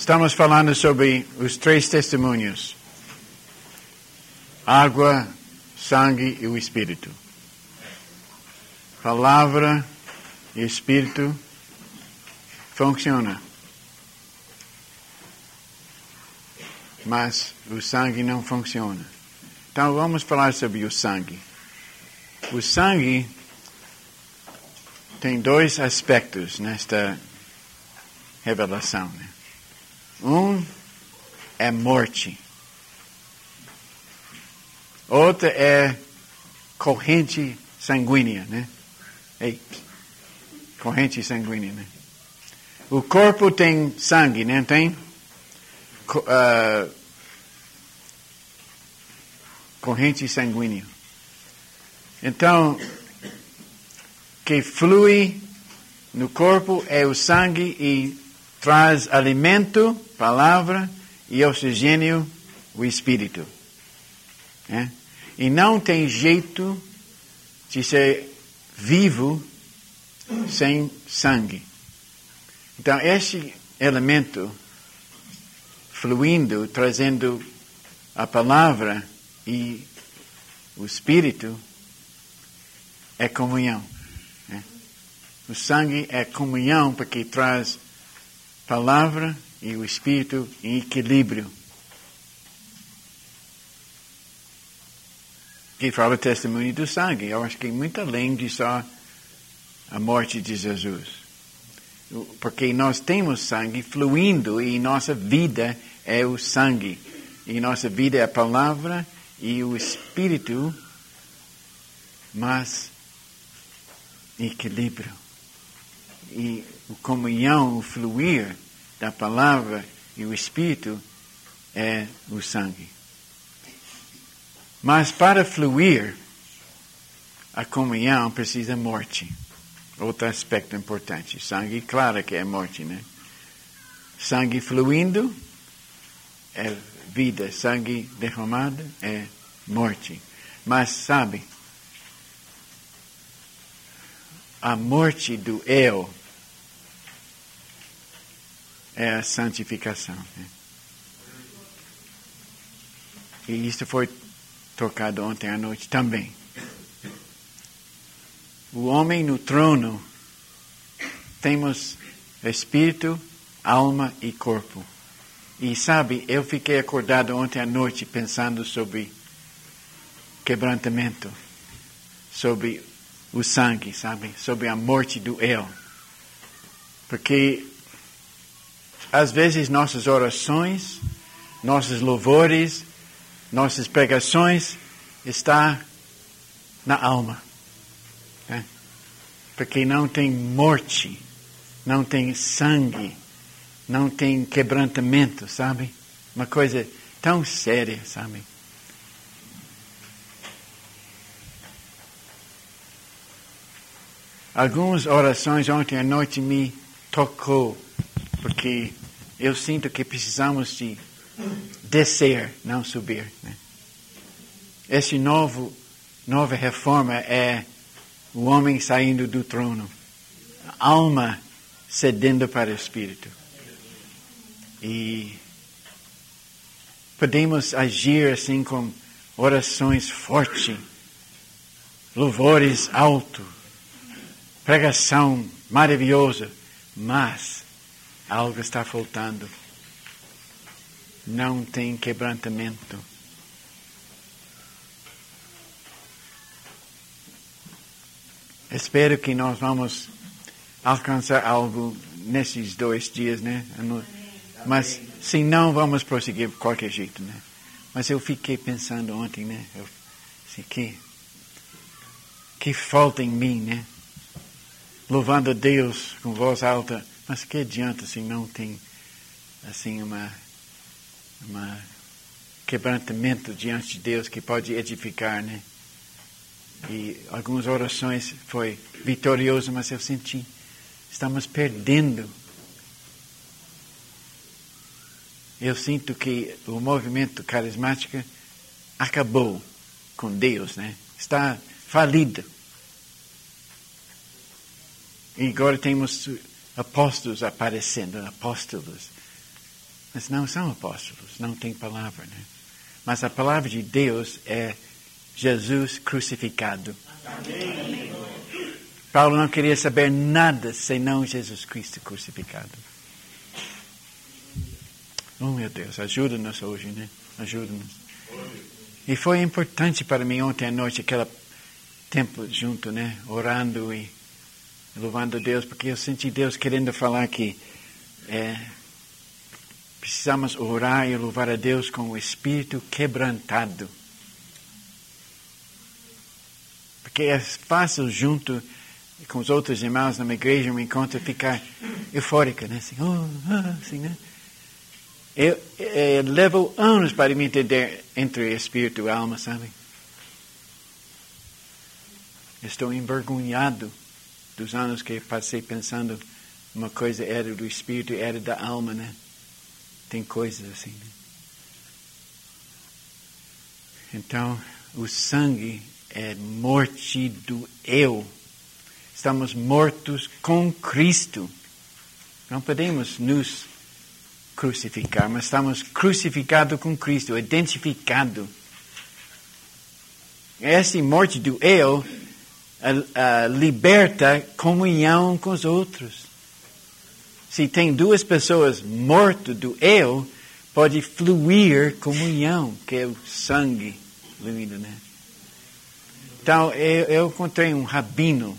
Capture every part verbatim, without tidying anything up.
Estamos falando sobre os três testemunhos: água, sangue e o Espírito. Palavra e Espírito funciona, mas o sangue não funciona. Então vamos falar sobre o sangue. O sangue tem dois aspectos nesta revelação, né? Um é morte. Outra é corrente sanguínea, né? Ei, corrente sanguínea, né? O corpo tem sangue, né? Tem uh, corrente sanguínea. Então, que flui no corpo é o sangue e traz alimento, palavra, e oxigênio, o Espírito. Né? E não tem jeito de ser vivo sem sangue. Então, esse elemento fluindo, trazendo a palavra e o Espírito, é comunhão. Né? O sangue é comunhão porque traz palavra e o Espírito em equilíbrio. Que fala o testemunho do sangue. Eu acho que é muito além de só a morte de Jesus. Porque nós temos sangue fluindo e nossa vida é o sangue. E nossa vida é a palavra e o Espírito, mas equilíbrio. E a comunhão, o fluir da palavra e o Espírito é o sangue. Mas para fluir, a comunhão precisa de morte. Outro aspecto importante. Sangue, claro que é morte, né? Sangue fluindo é vida. Sangue derramado é morte. Mas sabe, a morte do eu é a santificação. Né? E isso foi tocado ontem à noite também. O homem no trono, temos espírito, alma e corpo. E sabe, eu fiquei acordado ontem à noite pensando sobre quebrantamento, sobre o sangue, sabe? Sobre a morte do eu. Porque às vezes nossas orações, nossos louvores, nossas pregações está na alma. Né? Porque não tem morte, não tem sangue, não tem quebrantamento, sabe? Uma coisa tão séria, sabe? Algumas orações ontem à noite me tocou, porque eu sinto que precisamos de descer, não subir. Né? Esse novo, nova reforma é o homem saindo do trono, a alma cedendo para o Espírito. E podemos agir assim com orações fortes, louvores altos, pregação maravilhosa, mas algo está faltando. Não tem quebrantamento. Espero que nós vamos alcançar algo nesses dois dias, né? Mas se não, vamos prosseguir de qualquer jeito, né? Mas eu fiquei pensando ontem, né? Eu, assim, que, que falta em mim, né? Louvando a Deus com voz alta, mas que adianta se não tem assim uma, uma quebrantamento diante de Deus que pode edificar, né? E algumas orações foi vitorioso, mas eu senti, estamos perdendo. Eu sinto que o movimento carismático acabou com Deus, né? Está falido. E agora temos apóstolos aparecendo, apóstolos. Mas não são apóstolos, não tem palavra, né? Mas a palavra de Deus é Jesus crucificado. Amém. Paulo não queria saber nada senão Jesus Cristo crucificado. Oh, meu Deus, ajuda-nos hoje, né? Ajuda-nos. E foi importante para mim ontem à noite, aquele tempo junto, né? Orando e louvando a Deus, porque eu senti Deus querendo falar que é, precisamos orar e louvar a Deus com o espírito quebrantado. Porque é fácil junto com os outros irmãos numa igreja, um encontro, ficar eufórica, né? Assim, oh, oh, assim, né? Eu, eu levo anos para me entender entre espírito e alma, sabe? Estou envergonhado dos anos que passei pensando uma coisa era do espírito e era da alma, né? Tem coisas assim, né? Então, o sangue é morte do eu. Estamos mortos com Cristo. Não podemos nos crucificar, mas estamos crucificados com Cristo, identificados. Essa morte do eu uh, uh, liberta comunhão com os outros. Se tem duas pessoas mortas do eu, pode fluir comunhão, que é o sangue fluindo, né? Então, eu, eu encontrei um rabino,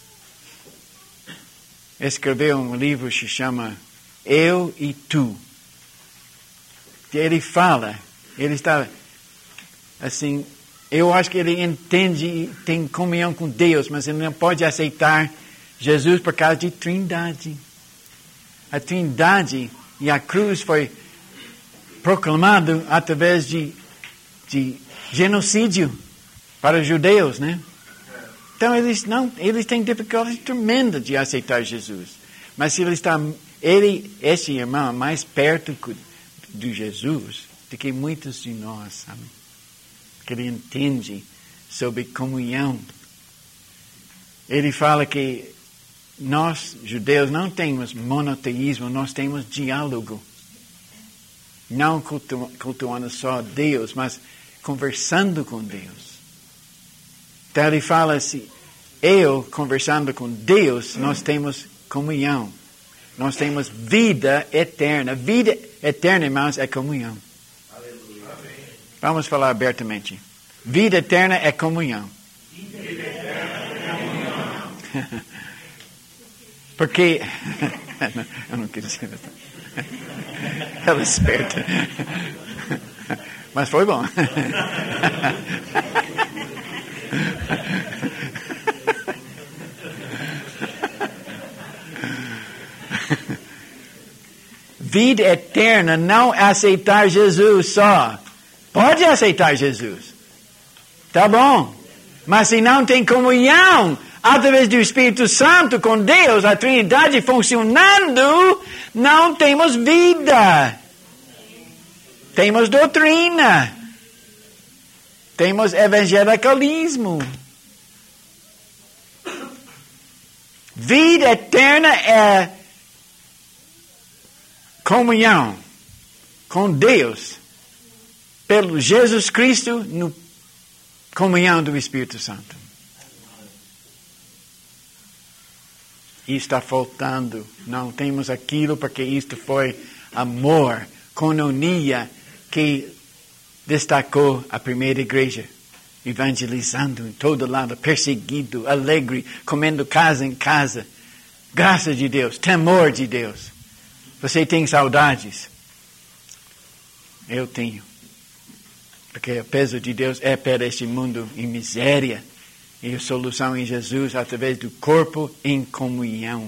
escreveu um livro que se chama Eu e Tu. Ele fala, ele está, assim, eu acho que ele entende, tem comunhão com Deus, mas ele não pode aceitar Jesus por causa de trindade. A trindade e a cruz foi proclamado através de, de genocídio para os judeus, né? Então eles não, eles têm dificuldade tremenda de aceitar Jesus. Mas se ele está, ele, esse irmão, é mais perto de Jesus do que muitos de nós, sabe? Que ele entende sobre comunhão. Ele fala que nós, judeus, não temos monoteísmo, nós temos diálogo. Não cultu- cultuando só Deus, mas conversando com Deus. Então ele fala assim, eu conversando com Deus, nós temos comunhão. Nós temos vida eterna. Vida eterna, irmãos, é comunhão. Aleluia. Vamos falar abertamente. Vida eterna é comunhão. Vida eterna é comunhão. Porque... eu não quis dizer isso. Ela é esperta. Mas foi bom. Vida eterna, não aceitar Jesus só. Pode aceitar Jesus. Tá bom. Mas se não tem comunhão através do Espírito Santo com Deus, a Trindade funcionando, não temos vida. Temos doutrina. Temos evangelicalismo. Vida eterna é comunhão com Deus pelo Jesus Cristo no comunhão do Espírito Santo. E está faltando. Não temos aquilo porque isto foi amor, coinonia que destacou a primeira igreja, evangelizando em todo lado, perseguido, alegre, comendo casa em casa. Graça de Deus, temor de Deus. Você tem saudades? Eu tenho. Porque o peso de Deus é para este mundo em miséria. E a solução em Jesus através do corpo em comunhão.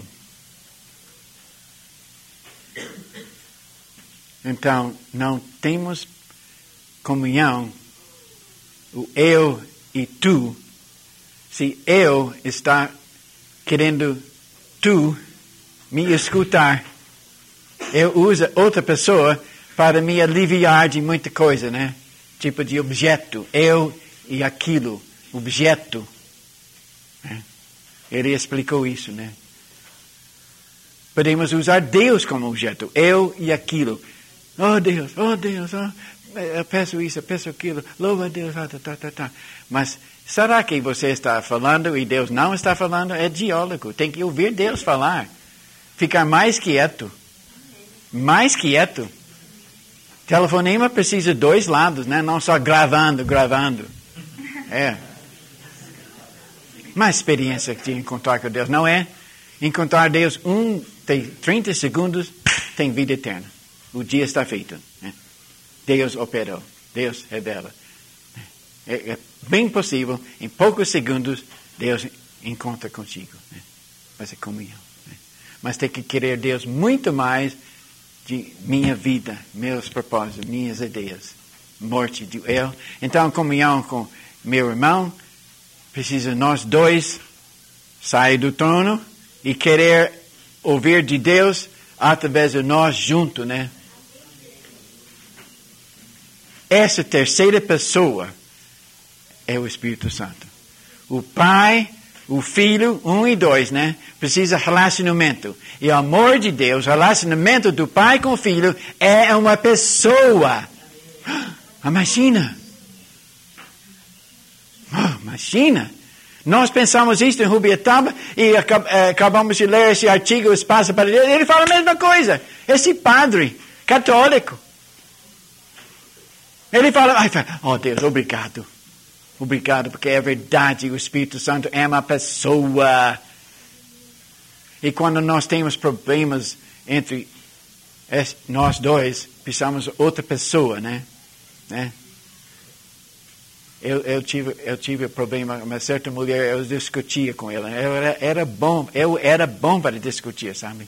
Então, não temos comunhão, o eu e tu, se eu está querendo tu me escutar, eu uso outra pessoa para me aliviar de muita coisa, né? Tipo de objeto, eu e aquilo, objeto. Né? Ele explicou isso, né? Podemos usar Deus como objeto, eu e aquilo. Oh Deus, oh Deus, oh, eu peço isso, eu peço aquilo, louva a Deus, tá, tá, tá, tá. Mas será que você está falando e Deus não está falando? É diálogo, tem que ouvir Deus falar. Ficar mais quieto. Mais quieto. Telefonema precisa de dois lados, né? Não só gravando, gravando. É. Uma experiência de encontrar com Deus, não é? Encontrar Deus, um, tem trinta segundos, tem vida eterna. O dia está feito. Né? Deus operou. Deus revela. É, é bem possível, em poucos segundos, Deus encontra contigo. Né? Vai ser comunhão. Né? Mas tem que querer Deus muito mais de minha vida, meus propósitos, minhas ideias. Morte de eu. Então, comunhão com meu irmão, precisa nós dois sair do trono e querer ouvir de Deus através de nós juntos, né? Essa terceira pessoa é o Espírito Santo. O Pai, o Filho, um e dois, né? Precisa relacionamento. E o amor de Deus, o relacionamento do Pai com o Filho é uma pessoa. Imagina. Oh, imagina. Nós pensamos isso em Rubiataba e acabamos de ler esse artigo, Espaço para Deus. Ele fala a mesma coisa. Esse padre católico. Ele fala, oh Deus, obrigado. Obrigado, porque é verdade, o Espírito Santo é uma pessoa. E quando nós temos problemas entre nós dois, precisamos de outra pessoa, né? né? Eu, eu, tive, eu tive problema com uma certa mulher, eu discutia com ela. Eu era, era bom, eu era bom para discutir, sabe?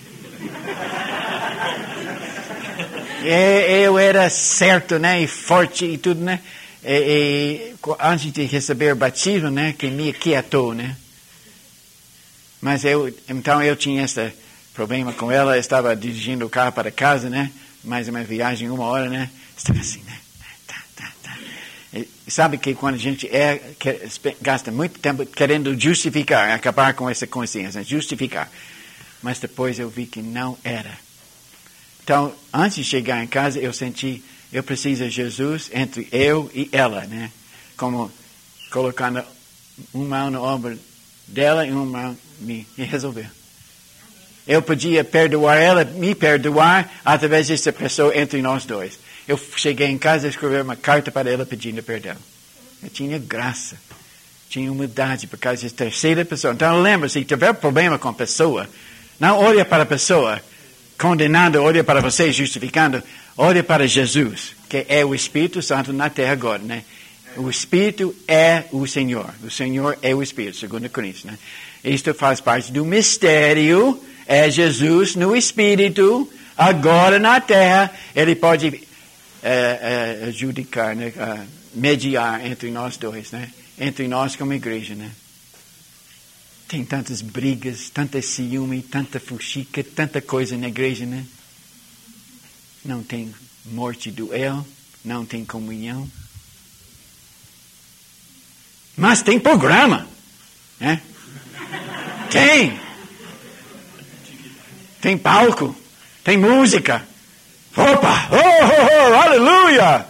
Eu era certo, né? E forte e tudo, né? E, e, antes de receber o batismo, né? Que me quietou, né? Mas eu, então eu tinha esse problema com ela. Eu estava dirigindo o carro para casa, né? Mais uma viagem, uma hora, né? Estava assim, né? Tá, tá, tá. E, sabe que quando a gente é, que, gasta muito tempo querendo justificar, acabar com essa consciência, justificar. Mas depois eu vi que não era. Então, antes de chegar em casa, eu senti, eu preciso de Jesus entre eu e ela, né? Como colocando uma mão no ombro dela e uma mão em mim. E resolver. Eu podia perdoar ela, me perdoar, através dessa pessoa entre nós dois. Eu cheguei em casa e escrevi uma carta para ela pedindo perdão. Eu tinha graça, tinha humildade, por causa da terceira pessoa. Então, lembra, se tiver problema com a pessoa, não olha para a pessoa, condenando, olha para você, justificando, olha para Jesus, que é o Espírito Santo na terra agora, né? O Espírito é o Senhor, o Senhor é o Espírito, segundo Coríntios, né? Isto faz parte do mistério, é Jesus no Espírito, agora na terra, ele pode é, é, adjudicar, né? Uh, mediar entre nós dois, né? Entre nós como igreja, né? Tem tantas brigas, tanta ciúme, tanta fuxica, tanta coisa na igreja, né? Não tem morte do eu, não tem comunhão. Mas tem programa, né? Tem. Tem palco, tem música. Opa! Oh, oh, oh, aleluia!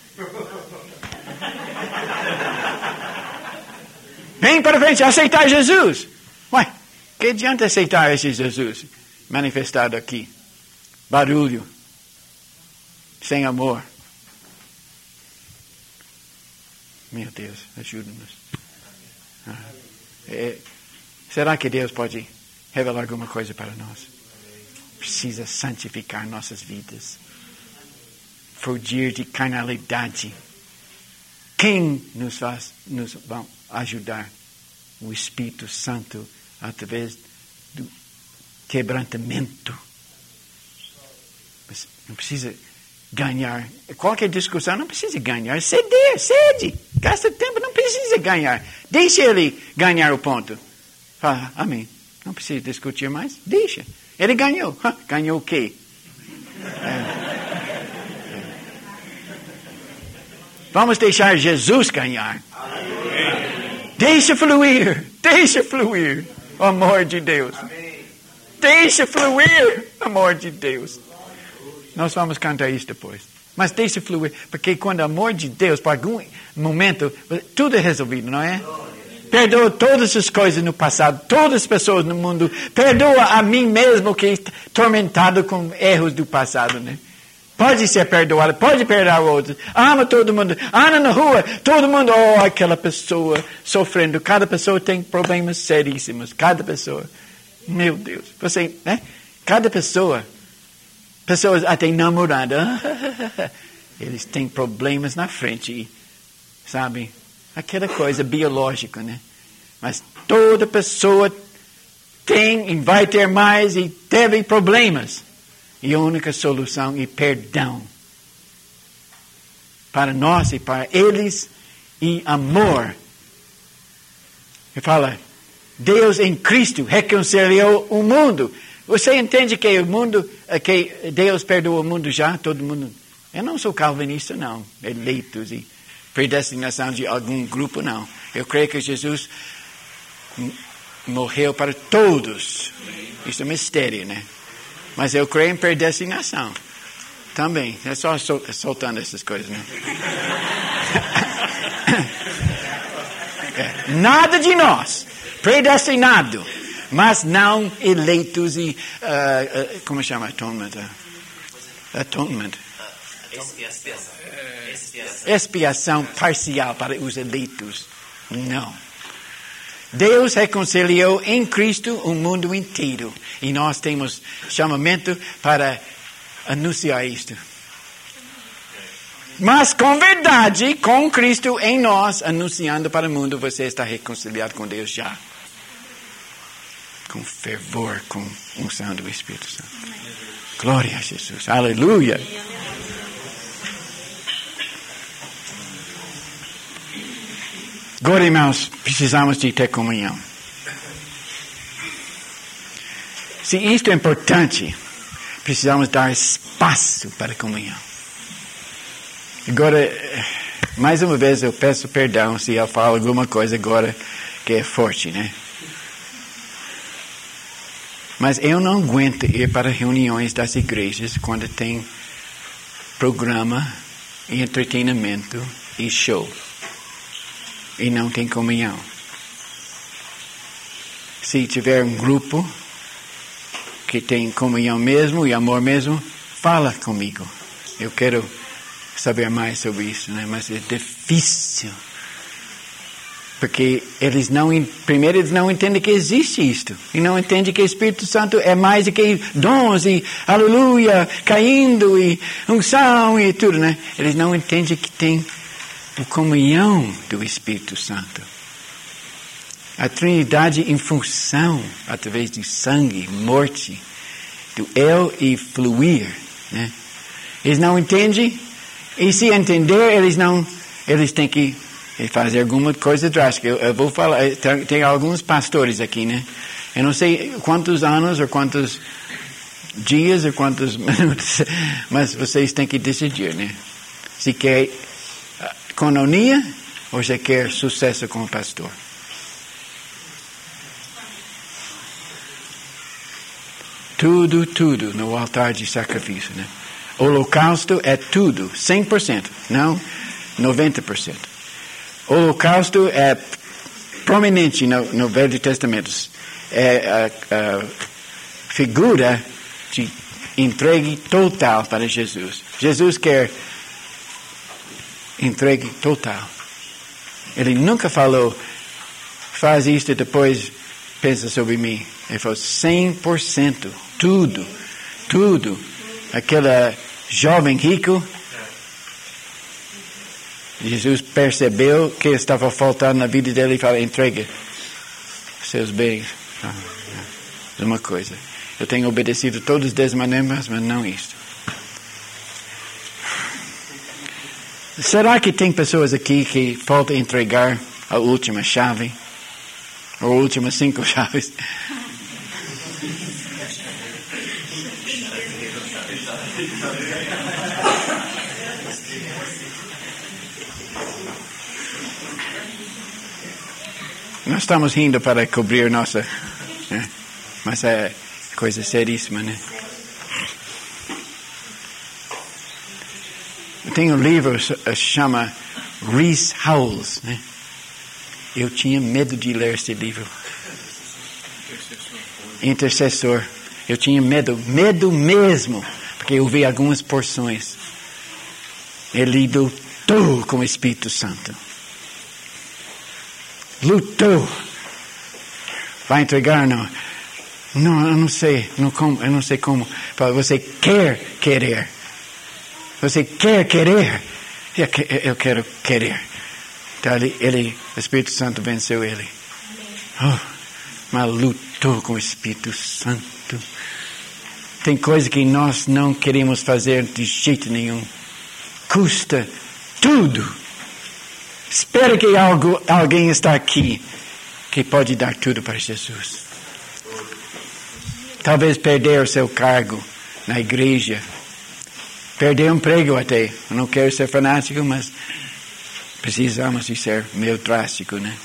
Vem para frente, aceitar Jesus. Ué, que adianta aceitar esse Jesus manifestado aqui? Barulho, sem amor. Meu Deus, ajuda-nos. Ah, é, será que Deus pode revelar alguma coisa para nós? Precisa santificar nossas vidas. Fugir de carnalidade. Quem nos faz, nos vai ajudar? O Espírito Santo através do quebrantamento. Mas não precisa ganhar. Qualquer discussão não precisa ganhar. Ceder, cede. Gasta tempo, não precisa ganhar. Deixa ele ganhar o ponto. Fala, amém. Não precisa discutir mais. Deixa. Ele ganhou. Ganhou o quê? É. Vamos deixar Jesus ganhar. Deixa fluir. Deixa fluir. O amor de Deus. Deixa fluir. O amor de Deus. Nós vamos cantar isso depois. Mas deixe fluir, porque quando o amor de Deus, por algum momento, tudo é resolvido, não é? Perdoa todas as coisas no passado, todas as pessoas no mundo. Perdoa a mim mesmo que estou tormentado com erros do passado, né? Pode ser perdoado, pode perdoar outros. Ama todo mundo. Anda na rua, todo mundo. Oh, aquela pessoa sofrendo. Cada pessoa tem problemas seríssimos. Cada pessoa. Meu Deus. Você, né? Cada pessoa. Pessoas até namorando. Eles têm problemas na frente. Sabe? Aquela coisa biológica, né? Mas toda pessoa tem e vai ter mais e teve problemas. E a única solução é perdão. Para nós e para eles. E amor. Ele fala, Deus em Cristo reconciliou o mundo. Você entende que o mundo, que Deus perdoou o mundo já? Todo mundo. Eu não sou calvinista, não. Eleitos e predestinação de algum grupo, não. Eu creio que Jesus morreu para todos. Isso é um mistério, né? Mas eu creio em predestinação. Também. É só sol, soltando essas coisas, né? É. Nada de nós. Predestinado. Mas não eleitos e... Uh, uh, como chama? Atonement. Uh, atonement. Expiação. Expiação parcial para os eleitos. Não. Deus reconciliou em Cristo o mundo inteiro. E nós temos chamamento para anunciar isto. Mas com verdade, com Cristo em nós, anunciando para o mundo, você está reconciliado com Deus já. Com fervor, com unção do Espírito Santo. Glória a Jesus. Aleluia. Agora, irmãos, precisamos de ter comunhão. Se isto é importante, precisamos dar espaço para a comunhão. Agora, mais uma vez eu peço perdão se eu falo alguma coisa agora que é forte, né? Mas eu não aguento ir para reuniões das igrejas quando tem programa e entretenimento e show. E não tem comunhão. Se tiver um grupo que tem comunhão mesmo e amor mesmo, fala comigo. Eu quero saber mais sobre isso, né? Mas é difícil. Porque eles não, primeiro eles não entendem que existe isto. E não entendem que o Espírito Santo é mais do que dons e aleluia, caindo e unção e tudo, né? Eles não entendem que tem a comunhão do Espírito Santo. A Trindade em função, através do sangue, morte, do eu e fluir, né? Eles não entendem, e se entender, eles não, eles têm que fazer alguma coisa drástica. Eu, eu vou falar, tem, tem alguns pastores aqui, né? Eu não sei quantos anos, ou quantos dias, ou quantos minutos, mas vocês têm que decidir, né? Se quer cononia ou se quer sucesso como pastor. Tudo, tudo no altar de sacrifício, né? Holocausto é tudo, cem por cento, não noventa por cento. Holocausto é prominente no, no Velho Testamento. É a, a figura de entregue total para Jesus. Jesus quer entregue total. Ele nunca falou, faz isto e depois pensa sobre mim. Ele falou cem por cento, tudo, tudo. Aquele jovem rico, Jesus percebeu que estava faltando na vida dele e falou, entrega seus bens. Uma coisa, eu tenho obedecido todos os dez mandamentos, mas não isto. Será que tem pessoas aqui que falta entregar a última chave? Ou as últimas cinco chaves? Nós estamos rindo para cobrir nossa... Né? Mas é coisa seríssima, né? tem um livro que chama Rees Howells, né? Eu tinha medo de ler esse livro. Intercessor. Eu tinha medo, medo mesmo, porque eu vi algumas porções. Ele lutou com o Espírito Santo. Lutou. Vai entregar ou não? Não, eu não sei, não como, eu não sei como. Você quer querer. Você quer querer. Eu quero querer. Então ele, ele, o Espírito Santo venceu ele. Oh, mas lutou com o Espírito Santo. Tem coisa que nós não queremos fazer de jeito nenhum. Custa tudo. Espera que algo, alguém está aqui que pode dar tudo para Jesus. Talvez perder o seu cargo na igreja. Perder o emprego até. Eu não quero ser fanático, mas precisamos de ser meio drástico, né?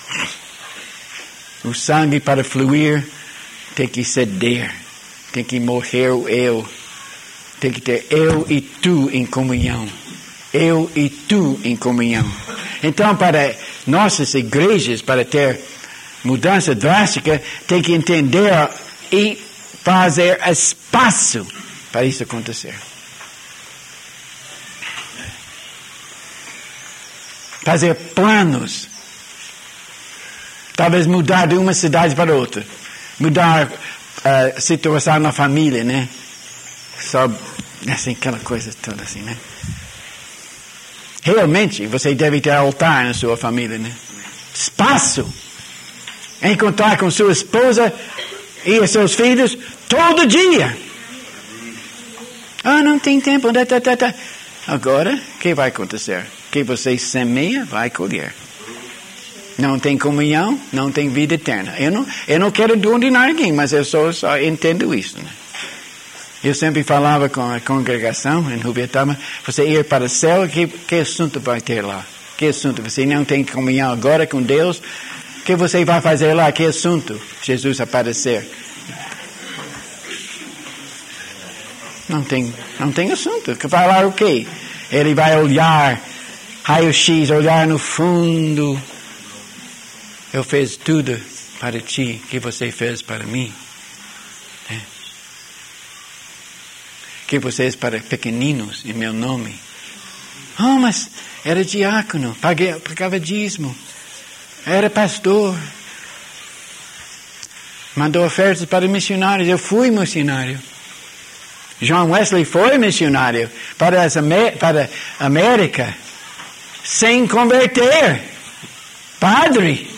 O sangue para fluir tem que ceder. Tem que morrer o eu. Tem que ter eu e tu em comunhão. Eu e tu em comunhão. Então, para nossas igrejas, para ter mudança drástica, tem que entender e fazer espaço para isso acontecer. Fazer planos. Talvez mudar de uma cidade para outra. Mudar a situação na família, né? Só, assim, aquela coisa toda assim, né? Realmente, você deve ter altar na sua família, né? Espaço. Encontrar com sua esposa e os seus filhos todo dia. Ah, não tem tempo. Tá, tá, tá. Agora, o que vai acontecer? Que você semeia, vai colher. Não tem comunhão, não tem vida eterna. Eu não, eu não quero condenar ninguém, mas eu só, só entendo isso, né? Eu sempre falava com a congregação em Rubiatama, você ir para o céu, que, que assunto vai ter lá? Que assunto? Você não tem comunhão agora com Deus? O que você vai fazer lá? Que assunto? Jesus aparecer. Não tem, não tem assunto. Falar o quê? Ele vai olhar, raio-x, olhar no fundo. Eu fiz tudo para ti, que você fez para mim. É. Que vocês para pequeninos em meu nome. Oh, mas era diácono, paguei, pagava dízimo, era pastor, mandou ofertas para missionários, eu fui missionário. John Wesley foi missionário para, as Amé- para a América, sem converter, padre.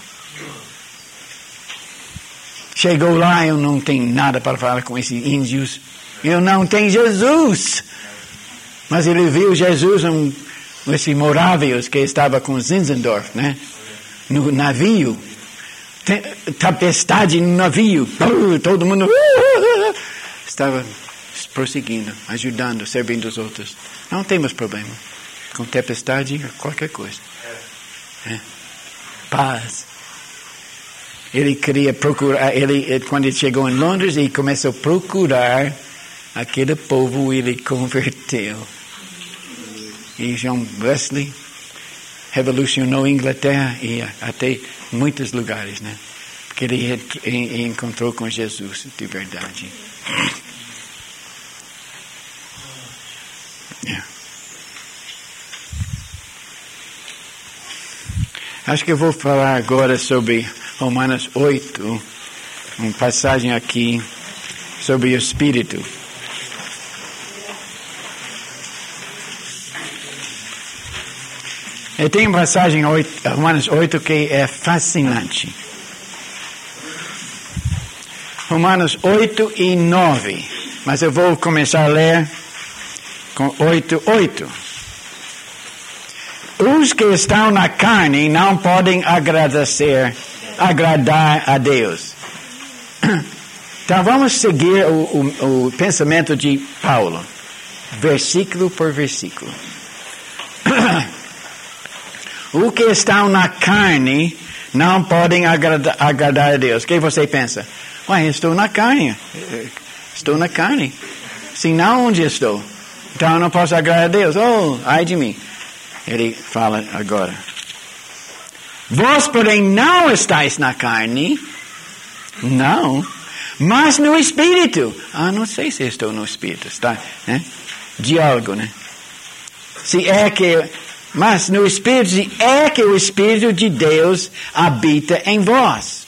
Chegou lá, eu não tenho nada para falar com esses índios. Eu não tenho Jesus. Mas ele viu Jesus, um, esse Morávios que estava com Zinzendorf, né? No navio. Tem, tempestade no navio. Todo mundo estava prosseguindo, ajudando, servindo os outros. Não temos problema. Com tempestade, qualquer coisa. É. Paz. Ele queria procurar, ele, quando ele chegou em Londres, ele começou a procurar aquele povo, ele converteu. E John Wesley revolucionou a Inglaterra e até muitos lugares, né? Porque ele encontrou com Jesus de verdade. Yeah. Acho que eu vou falar agora sobre Romanos oito, uma passagem aqui sobre o Espírito. E tem uma passagem em Romanos oito que é fascinante. Romanos oito e nove. Mas eu vou começar a ler com oito, oito. Os que estão na carne não podem agradecer, agradar a Deus. Então vamos seguir o, o, o pensamento de Paulo, versículo por versículo. Os que estão na carne não podem agradar, agradar a Deus. O que você pensa? Ué, estou na carne. Estou na carne. Se não, onde estou? Então eu não posso agradar a Deus. Oh, ai de mim. Ele fala agora. Vós, porém, não estáis na carne. Não. Mas no Espírito. Ah, não sei se estou no Espírito. Está, né? Diálogo, né? Se é que... Mas no Espírito, se é que o Espírito de Deus habita em vós.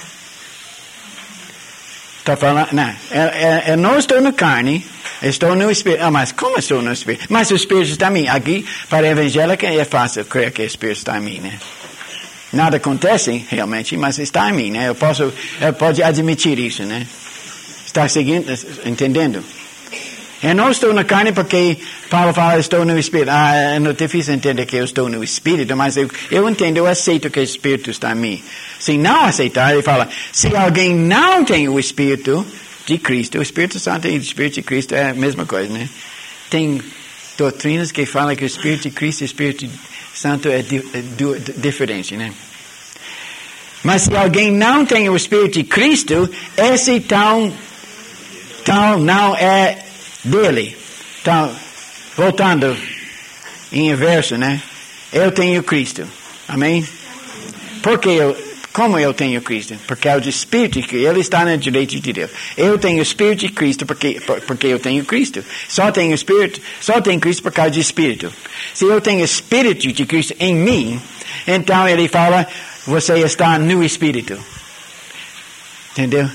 Está falando... Não, eu, eu não estou na carne... Estou no Espírito. Ah, mas como estou no Espírito? Mas o Espírito está em mim. Aqui, para a evangélica, é fácil crer que o Espírito está em mim, né? Nada acontece, realmente, mas está em mim, né? Eu posso, eu posso admitir isso, né? Está seguindo, entendendo? Eu não estou na carne porque Paulo fala, estou no Espírito. Ah, é difícil entender que eu estou no Espírito, mas eu, eu entendo, eu aceito que o Espírito está em mim. Se não aceitar, ele fala, se alguém não tem o Espírito de Cristo, o Espírito Santo e o Espírito de Cristo é a mesma coisa, né? Tem doutrinas que falam que o Espírito de Cristo e o Espírito Santo é, di, é du, diferente, né? Mas se alguém não tem o Espírito de Cristo, esse tal, tal não é dele. Então, voltando em inverso, né? Eu tenho Cristo. Amém? Porque eu Como eu tenho Cristo? Porque é o Espírito de Cristo. Ele está na direita de Deus. Eu tenho o Espírito de Cristo porque, porque eu tenho Cristo. Só tenho Espírito, só tenho Cristo por causa de Espírito. Se eu tenho o Espírito de Cristo em mim, então ele fala, você está no Espírito. Entendeu?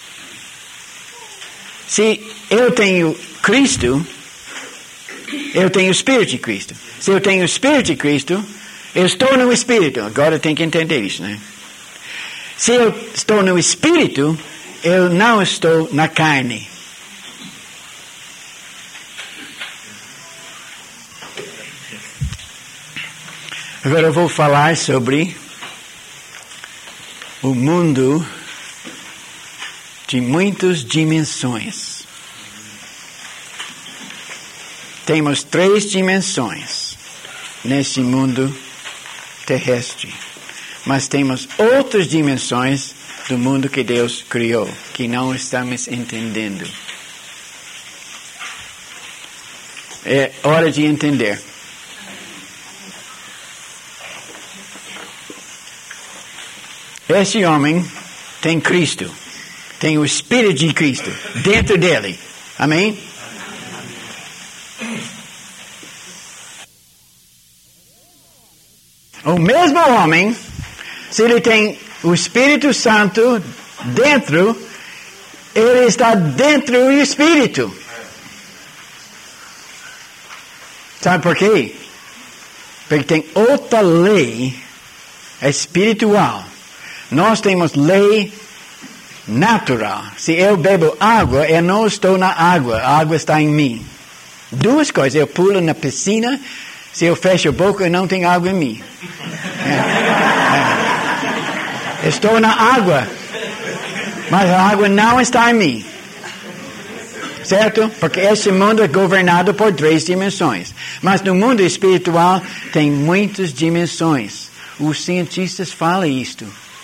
Se eu tenho Cristo, eu tenho o Espírito de Cristo. Se eu tenho o Espírito de Cristo, eu estou no Espírito. Agora tem que entender isso, né? Se eu estou no Espírito, eu não estou na carne. Agora eu vou falar sobre o mundo de muitas dimensões. Temos três dimensões nesse mundo terrestre. Mas temos outras dimensões do mundo que Deus criou, que não estamos entendendo. É hora de entender. Esse homem tem Cristo, tem o Espírito de Cristo dentro dele. Amém? O mesmo homem, se ele tem o Espírito Santo dentro, ele está dentro do Espírito. Sabe por quê? Porque tem outra lei espiritual. Nós temos lei natural. Se eu bebo água, eu não estou na água. A água está em mim. Duas coisas. Eu pulo na piscina. Se eu fecho a boca, eu não tenho água em mim. É. É. Estou na água, mas a água não está em mim. Certo? Porque esse mundo é governado por três dimensões. Mas no mundo espiritual tem muitas dimensões. Os cientistas falam isto.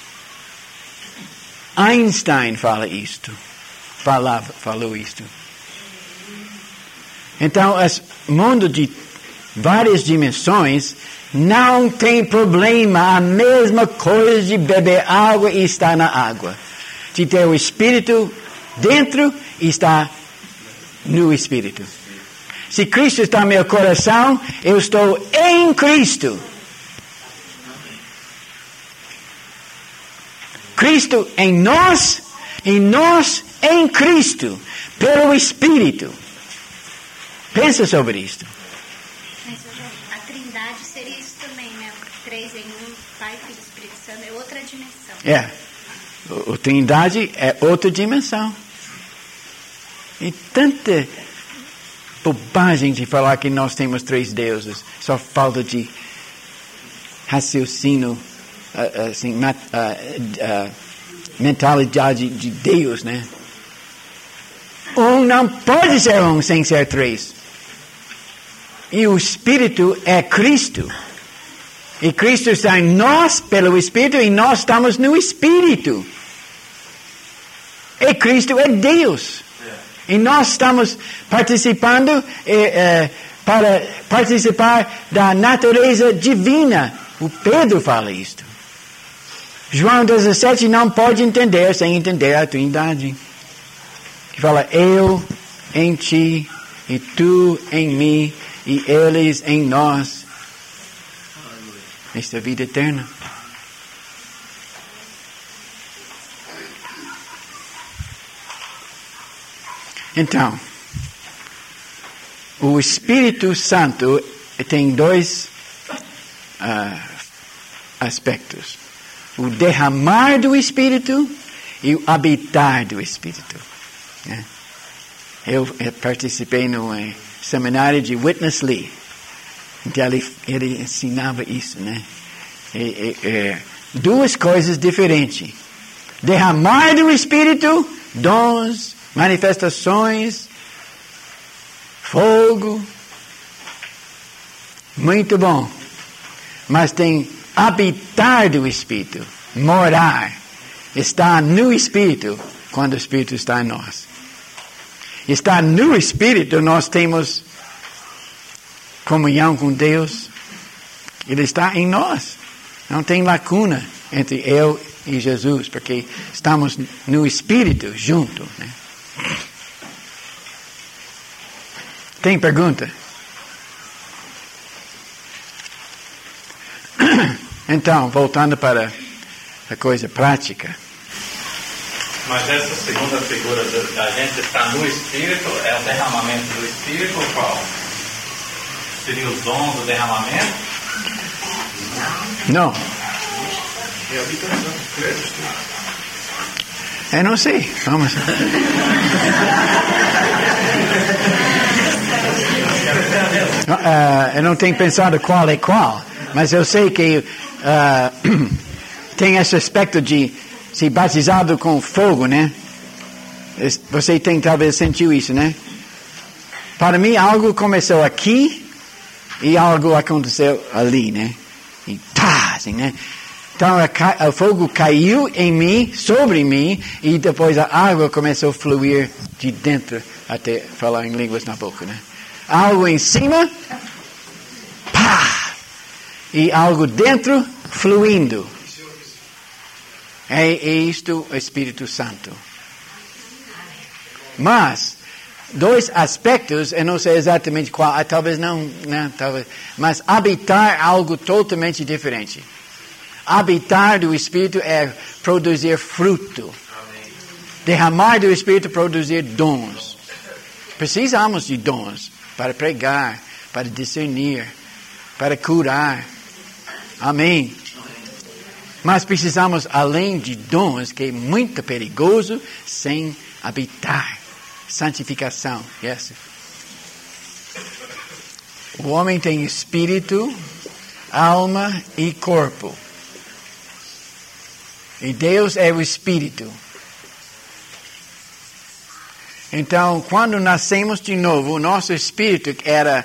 Einstein fala isto. Falava, falou isto. Então, o mundo de várias dimensões não tem problema, a mesma coisa de beber água e estar na água. De ter o Espírito dentro e estar no Espírito. Se Cristo está no meu coração, eu estou em Cristo. Cristo em nós e nós em Cristo, pelo Espírito. Pensa sobre isto. É outra dimensão. É. O, o Trindade é outra dimensão. E tanta bobagem de falar que nós temos três deuses. Só falta de raciocínio, assim, mat, uh, uh, mentalidade de Deus, né? Um não pode ser um sem ser três. E o Espírito é Cristo. E Cristo está em nós pelo Espírito e nós estamos no Espírito. E Cristo é Deus. E nós estamos participando eh, eh, para participar da natureza divina. O Pedro fala isto. João dezessete não pode entender sem entender a Trindade. Que fala, eu em ti, e tu em mim, e eles em nós. Esta é a vida eterna. Então, o Espírito Santo tem dois uh, aspectos. O derramar do Espírito e o habitar do Espírito. Né? Eu, eu participei no eh, seminário de Witness Lee. Então ele, ele ensinava isso, né? E, e, e, duas coisas diferentes. Derramar do Espírito, dons, manifestações, fogo. Muito bom. Mas tem habitar do Espírito, morar. Estar no Espírito quando o Espírito está em nós. Estar no Espírito, nós temos comunhão com Deus. Ele está em nós. Não tem lacuna entre eu e Jesus, porque estamos no Espírito junto. Né? Tem pergunta? Então, voltando para a coisa prática. Mas essa segunda figura da gente estar no Espírito é o derramamento do Espírito ou qual? Seria os dons do derramamento? Não. É a habitação. Eu não sei. Vamos. uh, eu não tenho pensado qual é qual, mas eu sei que uh, tem esse aspecto de ser batizado com fogo, né? Você tem talvez sentiu isso, né? Para mim, algo começou aqui e algo aconteceu ali, né? E tá, assim, né? Então, o fogo caiu em mim, sobre mim, e depois a água começou a fluir de dentro, até falar em línguas na boca, né? Algo em cima, pá! E algo dentro, fluindo. É, é isto o Espírito Santo. Mas, dois aspectos, eu não sei exatamente qual, talvez não, não talvez, mas habitar algo totalmente diferente. Habitar do Espírito é produzir fruto. Derramar do Espírito é produzir dons. Precisamos de dons para pregar, para discernir, para curar. Amém. Mas precisamos, além de dons, que é muito perigoso, sem habitar. Santificação. Yes. O homem tem espírito, alma e corpo. E Deus é o espírito. Então, quando nascemos de novo, o nosso espírito era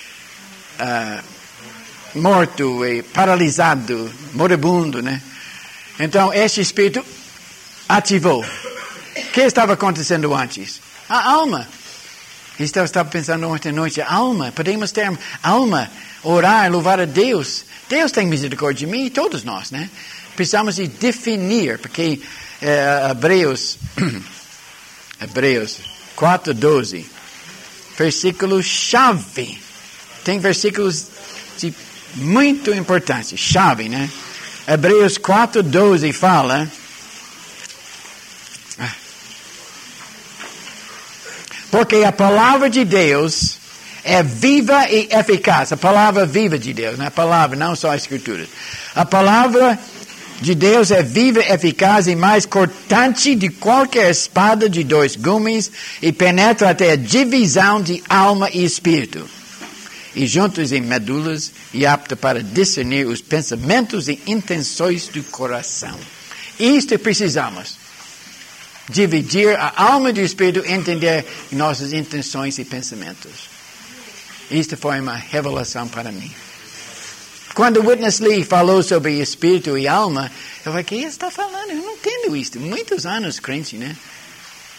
uh, morto e paralisado, moribundo, né? Então, este espírito ativou. O que estava acontecendo antes? A alma. Eu estava pensando ontem à noite, a alma. Podemos ter alma, orar, louvar a Deus. Deus tem misericórdia de mim e todos nós, né? Precisamos de definir, porque eh, Hebreus, Hebreus quatro, doze, versículo chave. Tem versículos de muito importantes, chave, né? Hebreus quatro, doze fala, porque a palavra de Deus é viva e eficaz. A palavra viva de Deus, não é a palavra, não só a escritura. A palavra de Deus é viva, eficaz e mais cortante de qualquer espada de dois gumes e penetra até a divisão de alma e espírito. E juntos em medulas e apta para discernir os pensamentos e intenções do coração. Isto precisamos. Dividir a alma do espírito, entender nossas intenções e pensamentos. Isto foi uma revelação para mim. Quando o Witness Lee falou sobre espírito e alma, eu falei, o que ele está falando? Eu não entendo isso. Muitos anos crente, né? O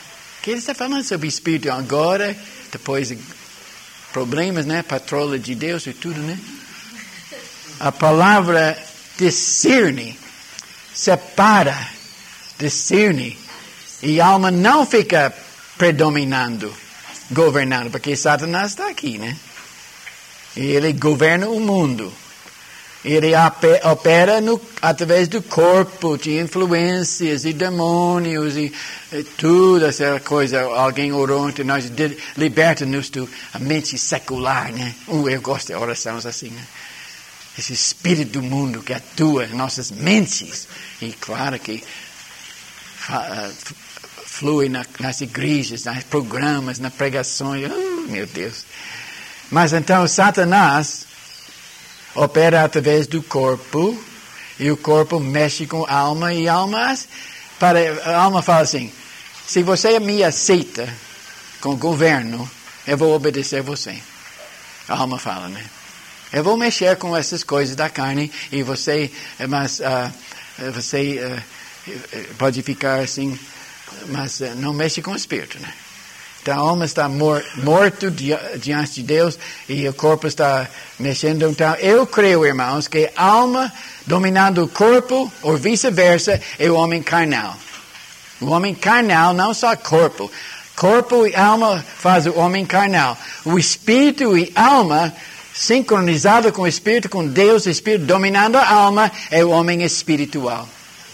que ele está falando sobre espírito agora, depois de problemas, né? Patroa de Deus e tudo, né? A palavra discerne, separa, discerne. E a alma não fica predominando, governando, porque Satanás está aqui, né? E ele governa o mundo. Ele opera no, através do corpo, de influências e demônios e, e tudo essa coisa. Alguém orou entre nós, liberta-nos da mente secular, né? Uh, eu gosto de orações assim, né? Esse espírito do mundo que atua em nossas mentes. E claro que uh, flui na, nas igrejas, nos programas, nas pregações. Oh, meu Deus. Mas então Satanás opera através do corpo, e o corpo mexe com a alma, e a alma, para, a alma fala assim, se você me aceita com o governo, eu vou obedecer você. A alma fala, né? Eu vou mexer com essas coisas da carne, e você, mas uh, você uh, pode ficar assim, mas uh, não mexe com o espírito, né? Então a alma está mor- morto di- diante de Deus e o corpo está mexendo. Então eu creio, irmãos, que a alma dominando o corpo, ou vice-versa, é o homem carnal. O homem carnal, não só corpo. Corpo e alma faz o homem carnal. O espírito e alma, sincronizado com o espírito, com Deus, o espírito dominando a alma, é o homem espiritual.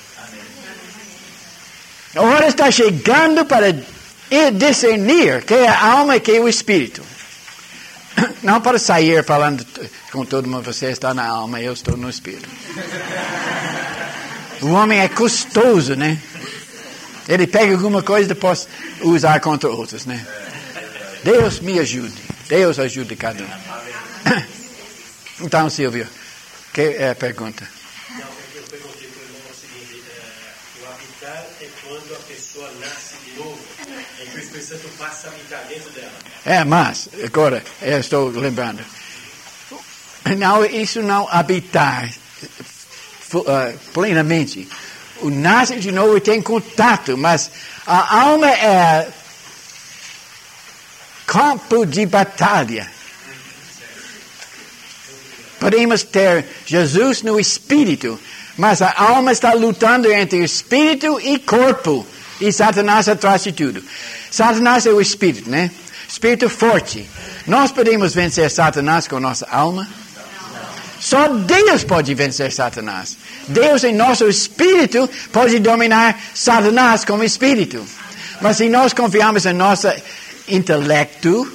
A hora está chegando para e discernir que é a alma e que é o espírito. Não para sair falando com todo mundo, você está na alma e eu estou no espírito. O homem é custoso, né? Ele pega alguma coisa e depois usar contra outros, né? Deus me ajude. Deus ajude cada um. Então, Silvio, que é a pergunta? Não, eu perguntei para o irmão o seguinte, é, o habitar é quando a pessoa nasce de novo, é que o Espírito Santo passa a habitar dentro dela. É, mas, agora, eu estou lembrando. Não, isso não habitar uh, plenamente. O nasce de novo tem contato, mas a alma é campo de batalha. Podemos ter Jesus no espírito, mas a alma está lutando entre espírito e corpo. E Satanás atrás de tudo. Satanás é o espírito, né? Espírito forte. Nós podemos vencer Satanás com nossa alma? Só Deus pode vencer Satanás. Deus em nosso espírito pode dominar Satanás como espírito. Mas se nós confiamos em nosso intelecto,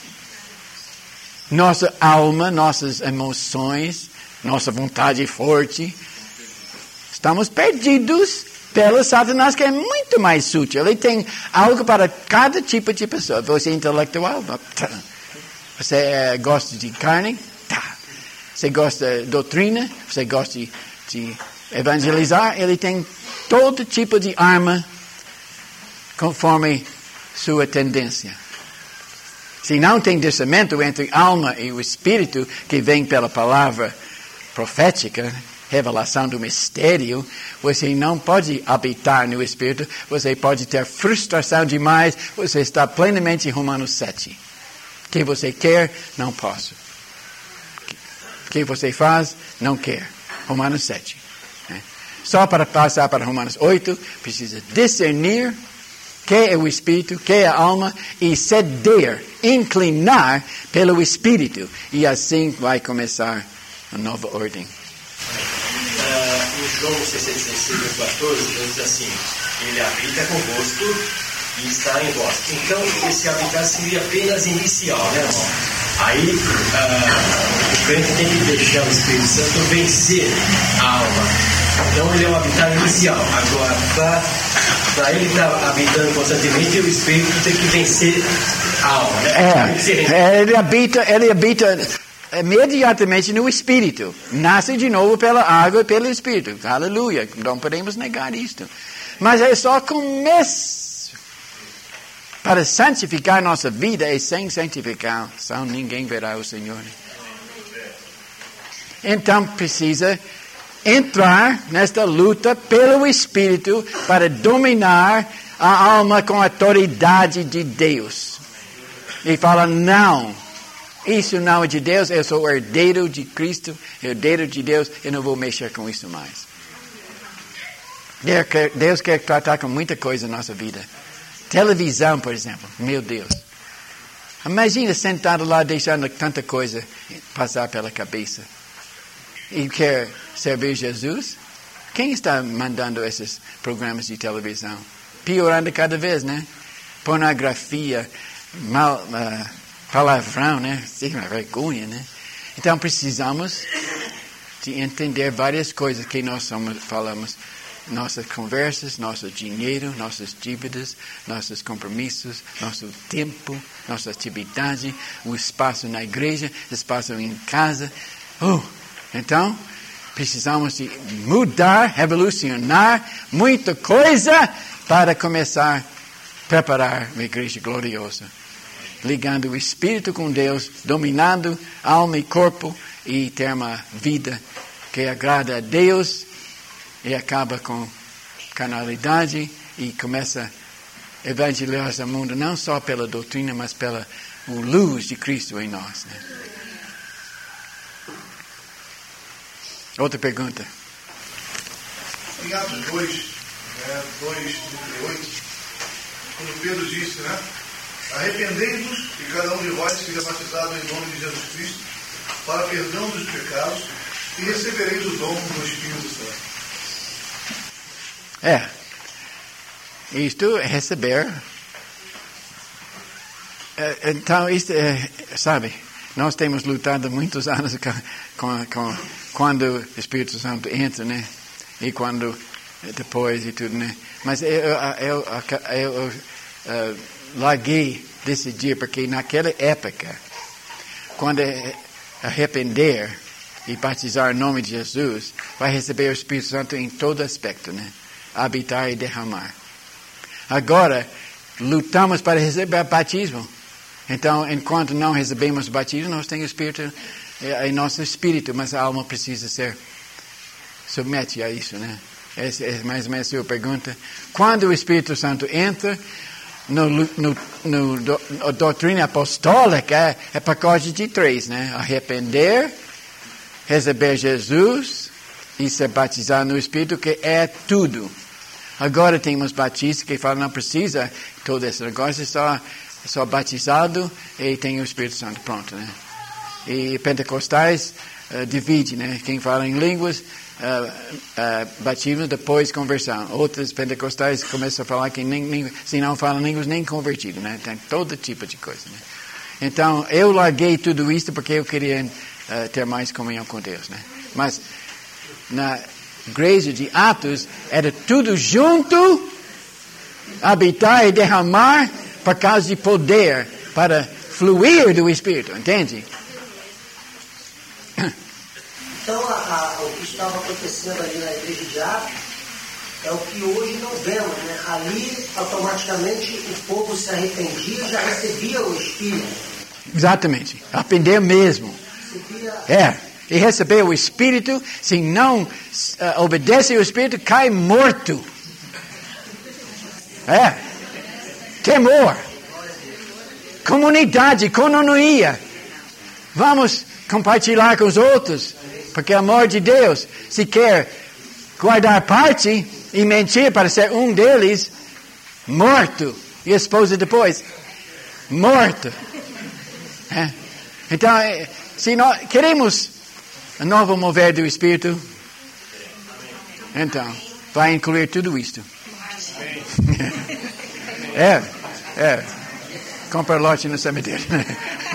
nossa alma, nossas emoções, nossa vontade forte, estamos perdidos pelo Satanás, que é muito mais sutil. Ele tem algo para cada tipo de pessoa. Você é intelectual? Você é, gosta de carne? Tá. Você gosta de doutrina? Você gosta de, de evangelizar? Ele tem todo tipo de arma conforme sua tendência. Se não tem discernimento entre a alma e o espírito, que vem pela palavra profética, revelação do mistério, você não pode habitar no espírito, você pode ter frustração demais, você está plenamente em Romanos sete. O que você quer, não posso. O que você faz, não quer. Romanos sete. Só para passar para Romanos oito, precisa discernir que é o espírito, que é a alma, e ceder, inclinar pelo espírito. E assim vai começar a nova ordem. Uh, em João sessenta e seis, quatorze, diz assim, ele habita convosco e está em vós. Então, esse habitar seria apenas inicial, né, irmão? Aí, uh, o crente tem que deixar o Espírito Santo vencer a alma. Então, ele é um habitar inicial. Agora, para ele estar habitando constantemente, o Espírito tem que vencer a alma, né? É, é ele habita, ele habita imediatamente no Espírito. Nasce de novo pela água e pelo Espírito. Aleluia. Não podemos negar isto. Mas é só começo. Para santificar nossa vida, e sem santificação ninguém verá o Senhor. Então precisa entrar nesta luta pelo Espírito para dominar a alma com a autoridade de Deus. E fala, não, isso não é de Deus, eu sou herdeiro de Cristo, herdeiro de Deus, eu não vou mexer com isso mais. Deus quer, Deus quer tratar com muita coisa na nossa vida. Televisão, por exemplo, meu Deus. Imagina sentado lá deixando tanta coisa passar pela cabeça. E quer servir Jesus? Quem está mandando esses programas de televisão? Piorando cada vez, né? Pornografia, mal, uh, palavrão, né? Sim, uma vergonha, né? Então precisamos de entender várias coisas que nós somos, falamos. Nossas conversas, nosso dinheiro, nossas dívidas, nossos compromissos, nosso tempo, nossa atividade, o espaço na igreja, espaço em casa. Oh, então, precisamos de mudar, revolucionar muita coisa para começar a preparar uma igreja gloriosa. Ligando o Espírito com Deus, dominando alma e corpo e ter uma vida que agrada a Deus. E acaba com carnalidade e começa a evangelizar o mundo, não só pela doutrina, mas pela luz de Cristo em nós. Né? Outra pergunta. Em Atos dois, né, dois, trinta e oito, quando Pedro disse, né? Arrependei-vos e cada um de vós seja batizado em nome de Jesus Cristo para perdão dos pecados e recebereis o dom do Espírito Santo. É, isto é receber. É, então, isto é, sabe, nós temos lutado muitos anos com, com, com quando o Espírito Santo entra, né? E quando, depois e tudo, né? Mas eu, eu, eu, eu uh, larguei desse dia, porque naquela época, quando arrepender e batizar em nome de Jesus, vai receber o Espírito Santo em todo aspecto, né? Habitar e derramar. Agora, lutamos para receber batismo. Então, enquanto não recebemos batismo, nós temos o Espírito em nosso espírito, mas a alma precisa ser submete a isso, né? Essa é mais ou menos a sua pergunta. Quando o Espírito Santo entra no, no, no, no doutrina apostólica, é pacote de três, né? Arrepender, receber Jesus e ser batizado no Espírito, que é tudo. Agora temos batistas que falam, não precisa todo esse negócio, é só, é só batizado e tem o Espírito Santo pronto, né? E pentecostais uh, divide, né? Quem fala em línguas, uh, uh, batismo, depois conversão. Outros pentecostais começam a falar que nem, nem, se não falam línguas, nem convertido, né? Tem todo tipo de coisa, né? Então, eu larguei tudo isso porque eu queria uh, ter mais comunhão com Deus, né? Mas na igreja de Atos, era tudo junto, habitar e derramar por causa de poder, para fluir do Espírito, entende? Então, a, a, o que estava acontecendo ali na igreja de Atos é o que hoje não vemos, né? Ali, automaticamente, o povo se arrependia, já recebia o Espírito. Exatamente, arrepender mesmo. Recebia... É. E receber o Espírito, se não uh, obedece o Espírito, cai morto. É. Temor. Comunidade, cononia. Vamos compartilhar com os outros, porque o amor de Deus, se quer guardar parte e mentir para ser um deles, morto. E a esposa depois, morto. É. Então, se nós queremos o novo mover do Espírito, então, vai incluir tudo isto. É, é. Compra lote no cemitério. Como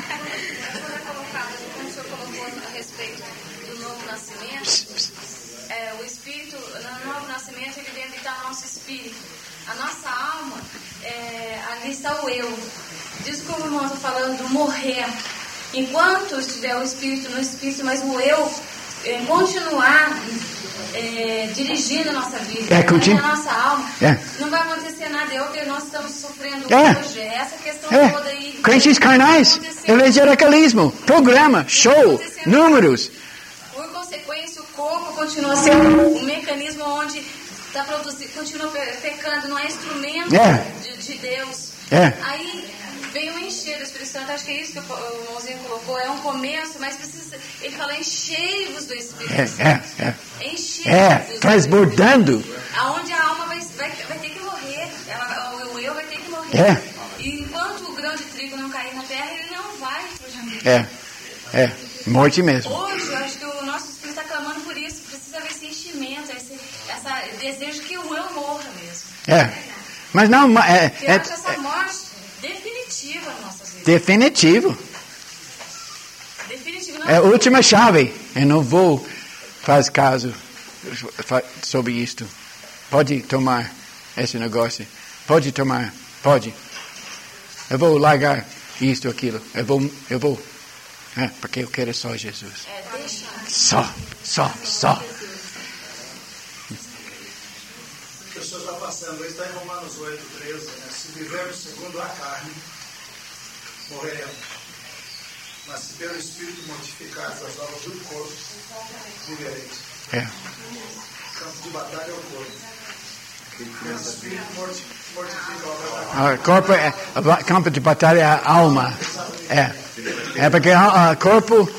o senhor colocou a respeito do novo nascimento, é, o Espírito, no novo nascimento, ele deve habitar no nosso Espírito. A nossa alma, é, ali está o eu. Diz como o irmão está falando do morrer. Enquanto estiver o Espírito no Espírito, mas o eu é, continuar é, dirigindo a nossa vida, é, continu... a nossa alma, é. não vai acontecer nada. É o que nós estamos sofrendo é. hoje. Essa questão é. toda aí. Crentes carnais, evangelicalismo, programa, show, números. Por consequência, o corpo continua sendo um mecanismo onde está produzindo, continua pecando, não é instrumento é. de, de Deus. É. Aí vem o encher do Espírito Santo, acho que é isso que o irmãozinho colocou, é um começo, mas precisa, ele fala enchei-vos do Espírito É, Santo. é, é. Enchei-vos É, do transbordando. Espírito Santo. Aonde a alma vai, vai, vai ter que morrer, ela, o eu vai ter que morrer. É. E enquanto o grão de trigo não cair na terra, ele não vai frutificar. É, é, morte mesmo. Hoje, eu acho que o nosso Espírito está clamando por isso, precisa haver esse enchimento, esse essa desejo que o eu morra mesmo. É, mas não, é, Eu é, acho essa morte definitiva nas nossas vidas. definitivo. Definitivo. Não É a última chave. Eu não vou fazer caso sobre isto. Pode tomar esse negócio. Pode tomar. Pode. Eu vou largar isto, aquilo. Eu vou. Eu vou. É, porque eu quero só Jesus. É, deixa. Só. Só. Só. O que o senhor está passando aí está em Romanos oito, treze. Né? Se vivermos segundo a carne, morreremos. Mas se pelo Espírito mortificados as obras do corpo, vivereis. É. O campo de batalha é o corpo. O Espírito morti- mortifica a obra da carne. O corpo é, o campo de batalha é a alma. É. É porque o corpo.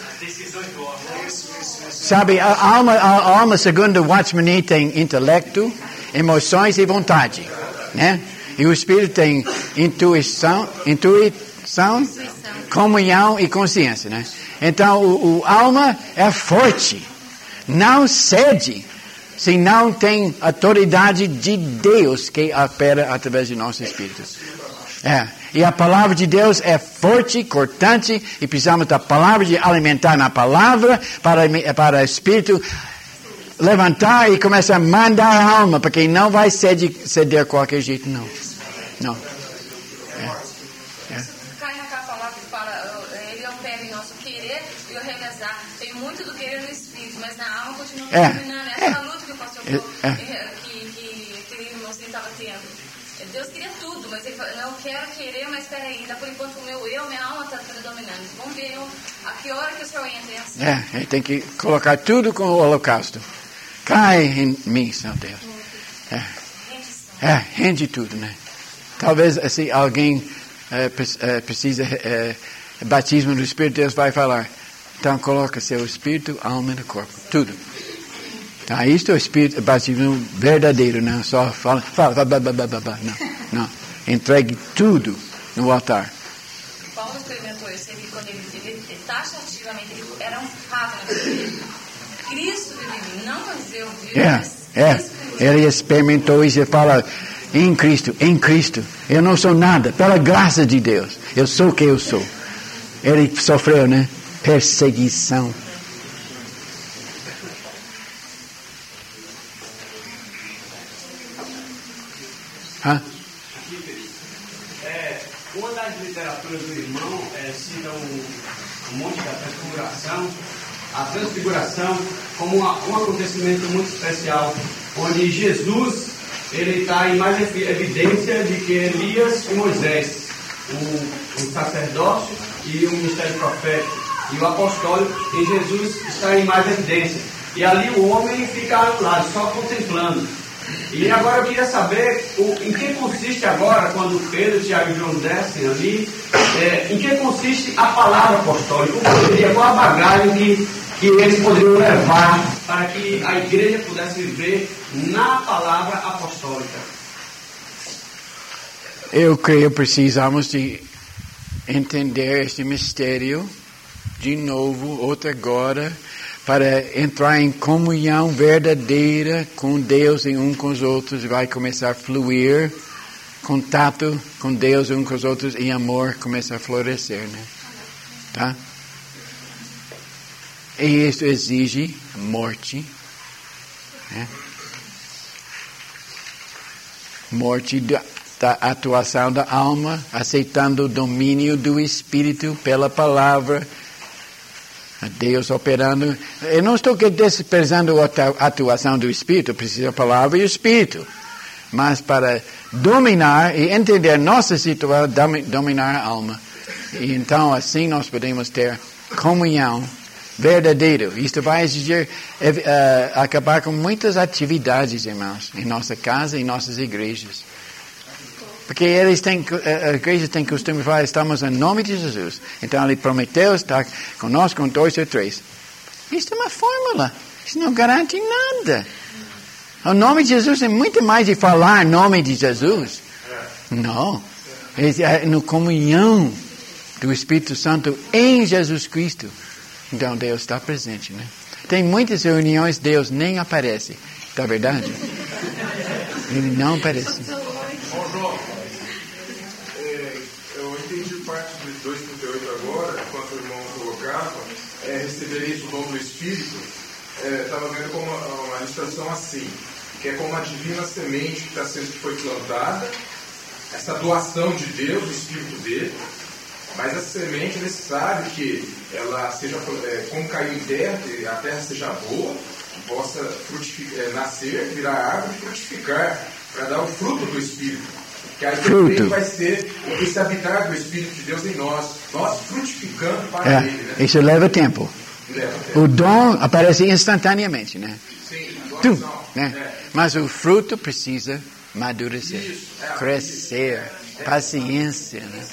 Sabe, a alma, a alma, segundo Watchman Nee, tem intelecto, emoções e vontade, né? E o espírito tem intuição, intuição, comunhão e consciência, né? Então, o, o alma é forte, não cede, se não tem autoridade de Deus que opera através de nosso espírito. É. E a palavra de Deus é forte, cortante, e precisamos da palavra, de alimentar na palavra, para, para o espírito levantar e começar a mandar a alma, porque não vai ceder, ceder qualquer jeito, não. Não. É. É. Cai naquela palavra que fala, ele opera em nosso querer e o realizar. Tem muito do querer no espírito, mas na alma continua É. dominando. Essa é a luta que o pastor falou, É. que, que aquele irmãozinho estava tendo. Deus queria tudo, mas ele falou, não, eu quero querer, mas peraí, ainda por enquanto o meu eu, minha alma está predominando. Vamos ver eu, a que hora que o Senhor entra em ação. É, ele tem que colocar tudo com o holocausto. Cai em mim, Senhor Deus. É, é rende tudo, né? Talvez assim, alguém é, precisa é, batismo do Espírito, Deus vai falar. Então coloca seu espírito, alma e corpo. Tudo. Então, isto é o espírito, batismo verdadeiro, não só fala, fala, fala, fala, fala, fala, não, não. Entregue tudo no altar. Paulo experimentou isso, ele, quando ele, ele, ele taxativamente, ele era um fato na vida dele. Cristo vive em mim, não mas eu vivo, É, mas é. Cristo vive em mim. Ele experimentou isso e fala, em Cristo, em Cristo, eu não sou nada, pela graça de Deus, eu sou o que eu sou. Ele sofreu, né? Perseguição. Hã? É, uma das literaturas do irmão é, cita um, um monte da transfiguração, a transfiguração como uma, um acontecimento muito especial, onde Jesus ele está em mais evidência de que Elias e Moisés, o, o sacerdócio e o ministério profético e o apostólico, em Jesus está em mais evidência. E ali o homem fica anulado, só contemplando. E agora eu queria saber o, em que consiste agora, quando Pedro, Tiago e João descem ali, é, em que consiste a palavra apostólica, o poderia, qual a bagagem que, que eles poderiam levar para que a igreja pudesse viver na palavra apostólica. Eu creio que precisamos de entender este mistério de novo, outra agora, para entrar em comunhão verdadeira com Deus e um com os outros, vai começar a fluir, contato com Deus e um com os outros, e amor começa a florescer, né? Tá? E isso exige morte, né? Morte da, da atuação da alma, aceitando o domínio do Espírito pela palavra, Deus operando. Eu não estou desprezando a atuação do Espírito, precisa a palavra e o Espírito. Mas para dominar e entender nossa situação, dominar a alma. E então assim nós podemos ter comunhão verdadeiro. Isto vai exigir, uh, acabar com muitas atividades, irmãos, em nossa casa e em nossas igrejas. Porque eles têm, a igreja tem costume de falar, estamos em nome de Jesus. Então ele prometeu estar conosco com dois ou três. Isso é uma fórmula. Isso não garante nada. O nome de Jesus é muito mais de falar nome de Jesus. Não. É no comunhão do Espírito Santo em Jesus Cristo. Então Deus está presente, né? Tem muitas reuniões, Deus nem aparece. Tá verdade? Ele não aparece. Bom, João, é, eu entendi parte de dois trinta e oito agora, enquanto o irmão colocava, é, recebereis o dom do Espírito. Estava é, vendo como uma, uma ilustração assim, que é como a divina semente que, tá sendo, que foi plantada, essa doação de Deus, do Espírito dele. Mas a semente, ele sabe que ela seja, é, como caiu em terra, que a terra seja boa, possa é, nascer, virar árvore e frutificar, para dar o fruto do Espírito. Que aí também vai ser esse habitar do Espírito de Deus em nós, nós frutificando para é, Ele. Né? Isso leva tempo. leva tempo. O dom aparece instantaneamente, né? Sim, Tum, doação, né? É. Mas o fruto precisa amadurecer, Isso, é, crescer, é, paciência, né?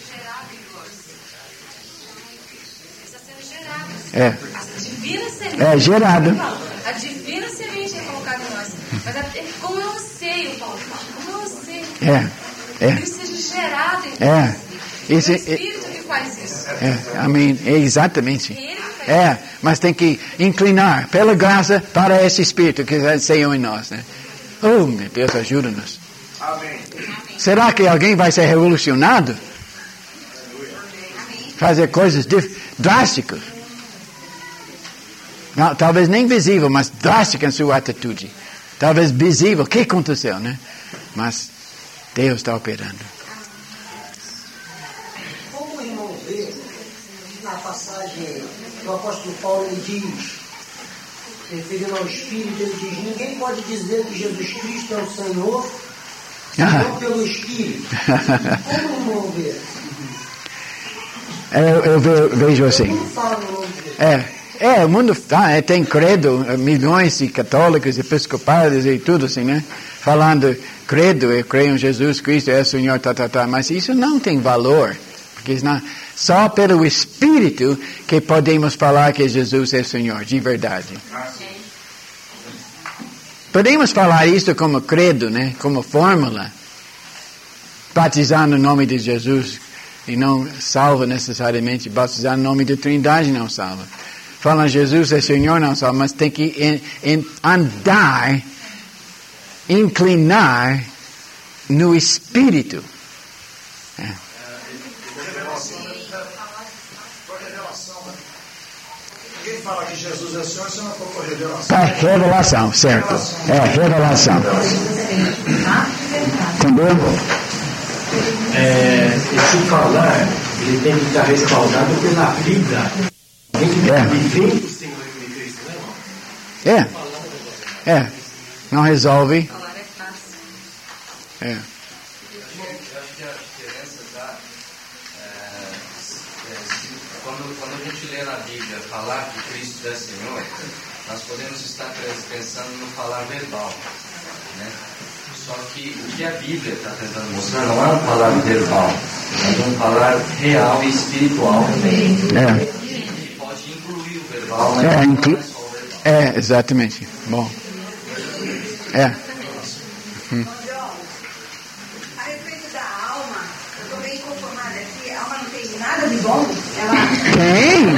É. É. A divina semente. É gerado. A divina semente é colocada em nós. Mas até como eu sei, o Paulo fala, como eu sei. É. É. Que isso seja gerado em nós. É. Esse, É o Espírito que faz isso. é. Amém. É exatamente. Ele que faz É. Mas tem que inclinar pela graça para esse Espírito que saiu em nós, né? Oh, meu Deus, ajuda-nos. Amém. Será que alguém vai ser revolucionado? Fazer coisas dif- drásticas? Não, talvez nem visível, mas drástica em sua atitude. Talvez visível. O que aconteceu, né? Mas Deus está operando. Como o irmão vê, na passagem do apóstolo Paulo, ele diz, referindo ao Espírito, ele diz, ninguém pode dizer que Jesus Cristo é o Senhor, senão pelo Espírito. Como o irmão vê? Eu, eu ve- vejo assim. Como fala no nome de Deus? É. É, o mundo tá, tem credo, milhões de católicos, episcopais e tudo assim, né? Falando, credo, eu creio em Jesus Cristo, é o Senhor, tá, tá, tá. Mas isso não tem valor. Porque não, só pelo Espírito que podemos falar que Jesus é o Senhor, de verdade. Podemos falar isso como credo, né? Como fórmula. Batizar no nome de Jesus e não salva necessariamente. Batizar no nome da Trindade não salva. Falam Jesus é Senhor, não salva, mas tem que em, em andar, inclinar no Espírito. É. Ninguém fala que Jesus é Senhor, isso não for por revelação. Tá, revelação, certo. É, revelação. Entendeu? É, esse falar, ele tem que estar respaldado pela vida. Tem que estar É. vivendo o Senhor em Cristo, né, irmão? É. É. Não resolve. falar é fácil. É. Eu acho que a diferença está é, é, se- quando, quando a gente lê na Bíblia falar que Cristo é Senhor, nós podemos estar pensando no falar verbal, né? Só que o que a Bíblia está tentando mostrar não é um falar verbal, é um falar real e espiritual. É. Que pode incluir o verbal, mas É, não inclu- é só o verbal. É, exatamente. Bom. É. A respeito da alma, eu estou bem conformada aqui, a alma não tem nada de bom. Ela Tem?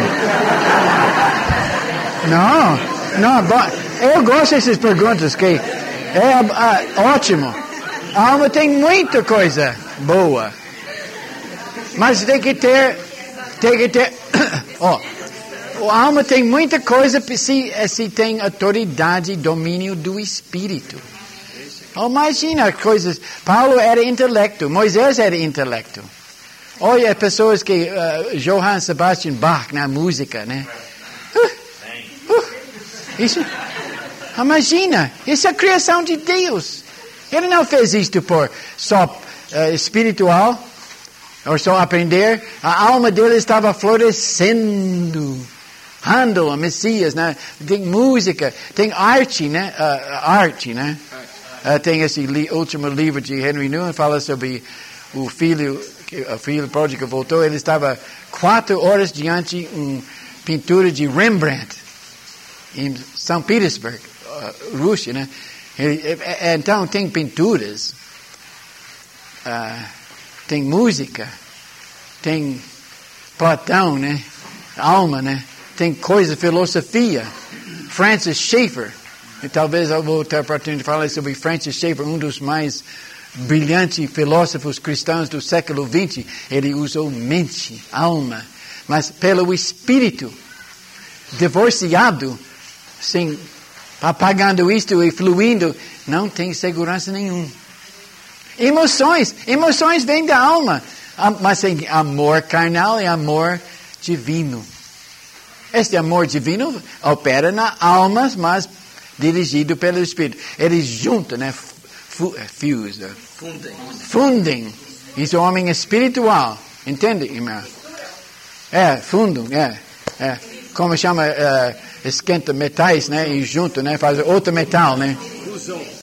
Não, não, bom, eu gosto dessas perguntas que é ah, ótimo. A alma tem muita coisa boa, mas tem que ter, tem que ter, ó, a alma tem muita coisa se, se tem autoridade e domínio do Espírito. Oh, imagina coisas. Paulo era intelecto, Moisés era intelecto. Olha pessoas que uh, Johann Sebastian Bach na música, né? Uh, uh, isso, imagina, isso é a criação de Deus. Ele não fez isto por só uh, espiritual ou só aprender. A alma dele estava florescendo Handel, Messias, né? Tem música, tem arte, né? Uh, arte, né? Uh, tem esse li, último livro de Henry Newman, fala sobre o filho, o filho pródigo voltou, ele estava quatro horas diante de uma pintura de Rembrandt, em São Petersburgo, uh, Rússia, né? Ele, então, tem pinturas, uh, tem música, tem Platão, né? Alma, né? Tem coisa, filosofia. Francis Schaeffer, e talvez eu vou ter a oportunidade de falar sobre Francis Schaeffer, um dos mais brilhantes filósofos cristãos do século vinte. Ele usou mente, alma, mas pelo espírito, divorciado, sem, apagando isto e fluindo, não tem segurança nenhuma. Emoções, emoções vêm da alma, mas tem amor carnal e amor divino. Este amor divino opera na alma, mas dirigido pelo Espírito. Eles juntam, né? Fuse, fundem. Fundem. Isso é homem espiritual. Entende, irmão? É, fundam, é. é. Como chama, uh, esquenta metais, né? E junto, né? Faz outro metal, né? Fusão.